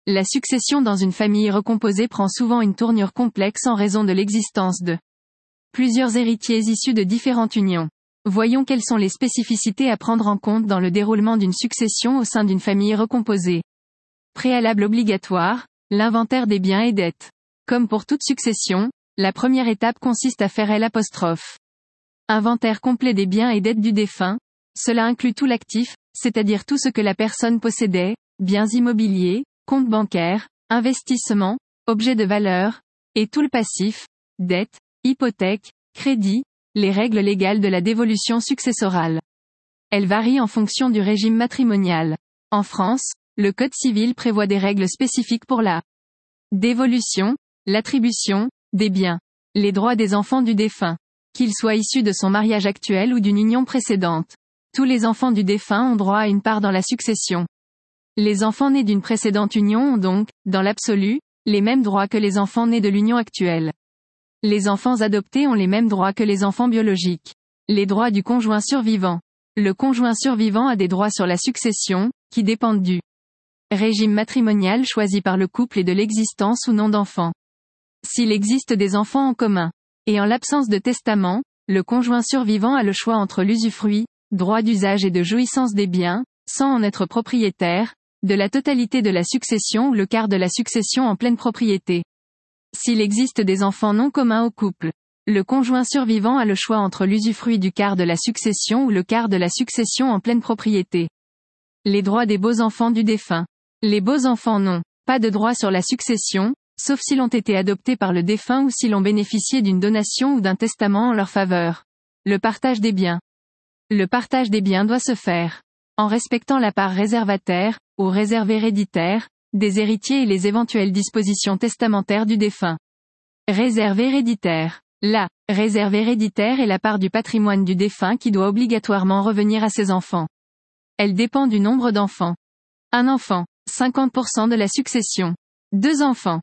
La succession dans une famille recomposée prend souvent une tournure complexe en raison de l'existence de plusieurs héritiers issus de différentes unions. Voyons quelles sont les spécificités à prendre en compte dans le déroulement d'une succession au sein d'une famille recomposée. Préalable obligatoire, l'inventaire des biens et dettes. Comme pour toute succession, la première étape consiste à faire l'apostrophe. Inventaire complet des biens et dettes du défunt. Cela inclut tout l'actif, c'est-à-dire tout ce que la personne possédait, biens immobiliers, comptes bancaires, investissements, objets de valeur, et tout le passif, dettes, hypothèques, crédits, les règles légales de la dévolution successorale. Elles varient en fonction du régime matrimonial. En France, le Code civil prévoit des règles spécifiques pour la dévolution, l'attribution, des biens, les droits des enfants du défunt. Qu'ils soient issus de son mariage actuel ou d'une union précédente. Tous les enfants du défunt ont droit à une part dans la succession. Les enfants nés d'une précédente union ont donc, dans l'absolu, les mêmes droits que les enfants nés de l'union actuelle. Les enfants adoptés ont les mêmes droits que les enfants biologiques. Les droits du conjoint survivant. Le conjoint survivant a des droits sur la succession, qui dépendent du régime matrimonial choisi par le couple et de l'existence ou non d'enfants. S'il existe des enfants en commun. Et en l'absence de testament, le conjoint survivant a le choix entre l'usufruit, droit d'usage et de jouissance des biens, sans en être propriétaire, de la totalité de la succession ou le quart de la succession en pleine propriété. S'il existe des enfants non communs au couple, le conjoint survivant a le choix entre l'usufruit du quart de la succession ou le quart de la succession en pleine propriété. Les droits des beaux-enfants du défunt. Les beaux-enfants n'ont pas de droit sur la succession, sauf s'ils ont été adoptés par le défunt ou s'ils ont bénéficié d'une donation ou d'un testament en leur faveur. Le partage des biens. Le partage des biens doit se faire en respectant la part réservataire, ou réserve héréditaire, des héritiers et les éventuelles dispositions testamentaires du défunt. Réserve héréditaire. La réserve héréditaire est la part du patrimoine du défunt qui doit obligatoirement revenir à ses enfants. Elle dépend du nombre d'enfants. Un enfant, 50% de la succession. 2 enfants,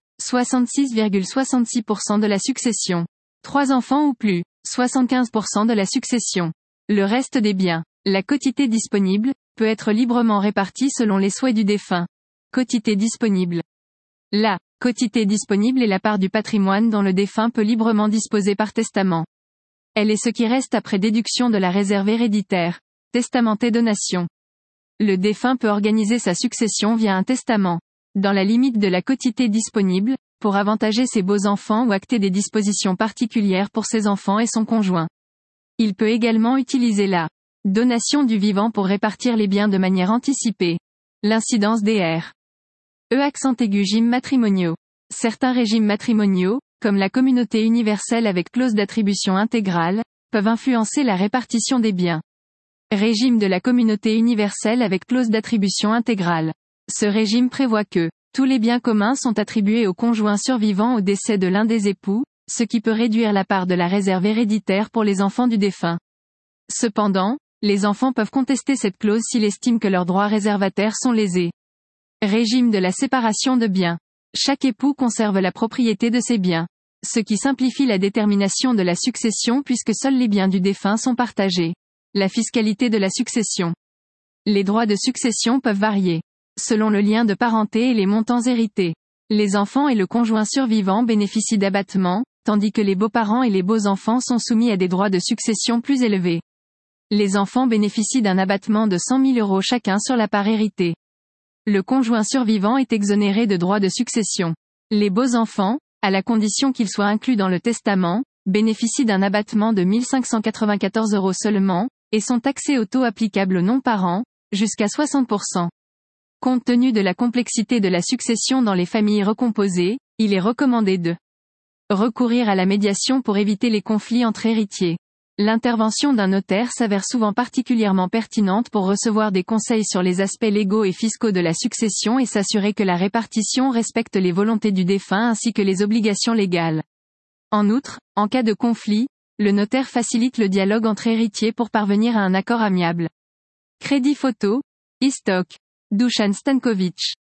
66,66% de la succession. 3 enfants ou plus, 75% de la succession. Le reste des biens. La quotité disponible peut être librement répartie selon les souhaits du défunt. Quotité disponible. La quotité disponible est la part du patrimoine dont le défunt peut librement disposer par testament. Elle est ce qui reste après déduction de la réserve héréditaire. Testamenté donation. Le défunt peut organiser sa succession via un testament, dans la limite de la quotité disponible, pour avantager ses beaux-enfants ou acter des dispositions particulières pour ses enfants et son conjoint. Il peut également utiliser la donation du vivant pour répartir les biens de manière anticipée. L'incidence des régimes matrimoniaux. Certains régimes matrimoniaux, comme la communauté universelle avec clause d'attribution intégrale, peuvent influencer la répartition des biens. Régime de la communauté universelle avec clause d'attribution intégrale. Ce régime prévoit que tous les biens communs sont attribués au conjoint survivant au décès de l'un des époux, ce qui peut réduire la part de la réserve héréditaire pour les enfants du défunt. Cependant, les enfants peuvent contester cette clause s'ils estiment que leurs droits réservataires sont lésés. Régime de la séparation de biens. Chaque époux conserve la propriété de ses biens. Ce qui simplifie la détermination de la succession puisque seuls les biens du défunt sont partagés. La fiscalité de la succession. Les droits de succession peuvent varier selon le lien de parenté et les montants hérités. Les enfants et le conjoint survivant bénéficient d'abattements, tandis que les beaux-parents et les beaux-enfants sont soumis à des droits de succession plus élevés. Les enfants bénéficient d'un abattement de 100 000 € chacun sur la part héritée. Le conjoint survivant est exonéré de droits de succession. Les beaux-enfants, à la condition qu'ils soient inclus dans le testament, bénéficient d'un abattement de 1 594 € seulement, et sont taxés au taux applicable aux non-parents, jusqu'à 60%. Compte tenu de la complexité de la succession dans les familles recomposées, il est recommandé de recourir à la médiation pour éviter les conflits entre héritiers. L'intervention d'un notaire s'avère souvent particulièrement pertinente pour recevoir des conseils sur les aspects légaux et fiscaux de la succession et s'assurer que la répartition respecte les volontés du défunt ainsi que les obligations légales. En outre, en cas de conflit, le notaire facilite le dialogue entre héritiers pour parvenir à un accord amiable. Crédit photo, Istok. Dušan Stanković.